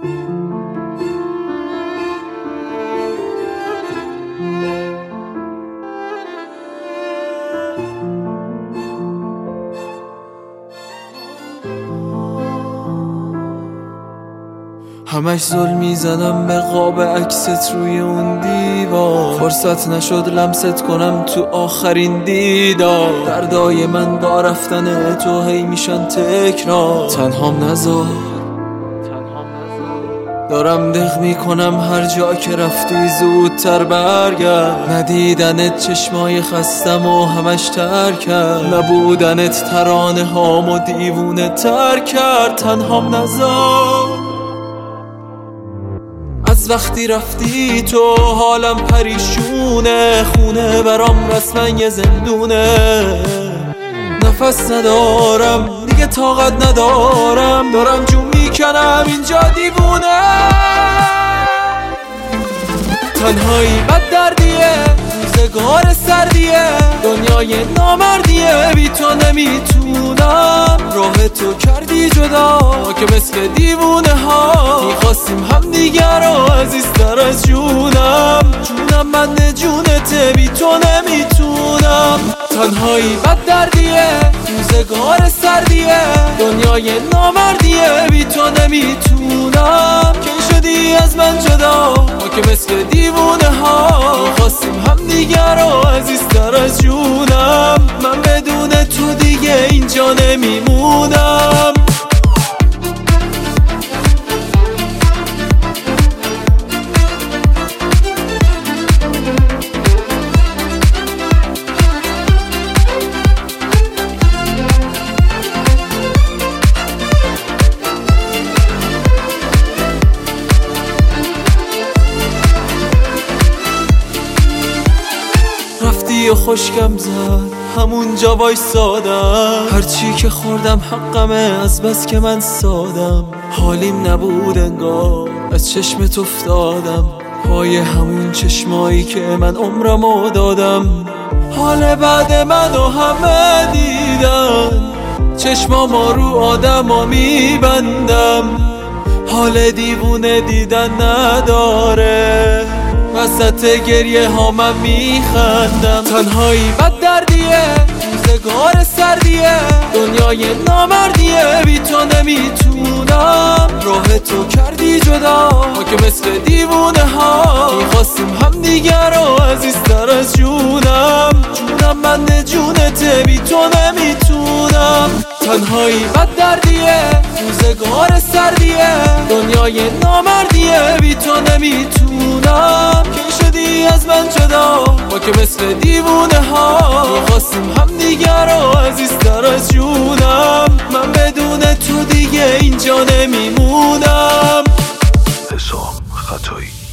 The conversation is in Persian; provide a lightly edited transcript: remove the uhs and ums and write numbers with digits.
همش ظلم میزنم به قاب عکست روی اون دیوار، فرصت نشد لمست کنم تو آخرین دیدار. دردای من با رفتن تو هی میشن تکرار، تنهام نذار. دارم دق میکنم هر جا که رفتی زودتر برگرد. ندیدنت چشمای خستم و همش ترک کرد، نبودنت ترانه هامو دیوونه تر کرد. تنهام نذار. از وقتی رفتی تو حالم پریشونه، خونه برام رسما یه زندونه. نفس ندارم دیگه، طاقت ندارم، دارم جون میکنم اینجا دیوونه. تنهایی بد دردیه، روزگار سردیه، دنیای نامردیه، بی تو نمیتونم. راه تو کردی جدا که مثل دیوونه ها میخواستیم هم دیگر رو عزیزتر از جونم. جونم من جونته، بی تو نمیتونم. تنهایی بد دردیه، روزگار سردیه، دنیای نامردیه، بی تو نمیتونم. کی شدی از من جدا که مثل دیوونه ها میخواستیم هم دیگر رو عزیزتر از جونم. من بدون تو دیگه اینجا نمیمونم. رفتی و خوشگم زد همونجا وایسادم، هرچی که خوردم حقمه از بس که من سادم. حالیم نبود انگار از چشمت افتادم، پای همون چشمایی که من عمرمو دادم. حال بعد منو همه دیدن، چشمامو رو آدما میبندم. حال دیوونه دیدن نداره، وسط گریه ها من میخندم. تنهایی بد دردیه، روزگار سردیه، دنیای نامردیه، بی تو نمیتونم. راه تو کردی جدا که مثل دیوونه ها میخواستیم هم دیگر رو عزیزتر از جونم. جونم من جونته، بی تو نمیتونم. تنهایی بد دردیه، روزگار سردیه، دنیای نامردیه، بی تو نمیتونم. کی شدی از من جدا که مثل دیوونه ها میخواستیم هم دیگر رو عزیزتر از جونم. من بدون تو دیگه اینجا نمیمونم. حسام خطایی.